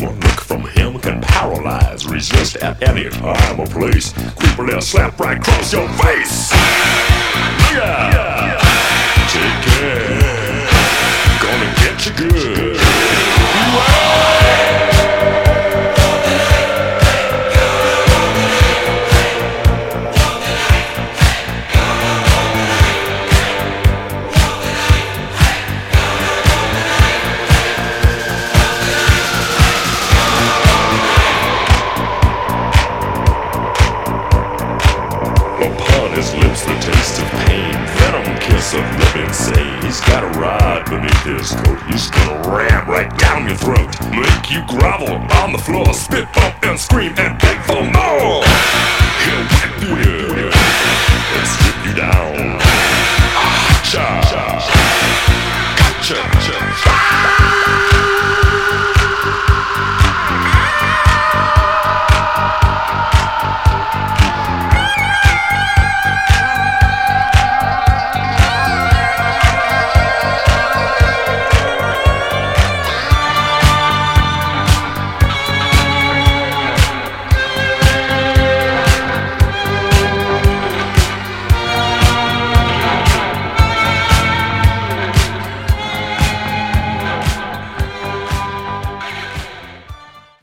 One look from him can paralyze, resist at any time or place. Creeper will slap right across your face. Yeah. Take care. Gonna get you good. Upon his lips the taste of pain, venom kiss of living insane. He's got a rod beneath his coat, he's gonna ram right down your throat, make you grovel on the floor, spit up and scream and beg for more. He'll whip you and strip you down. Gotcha.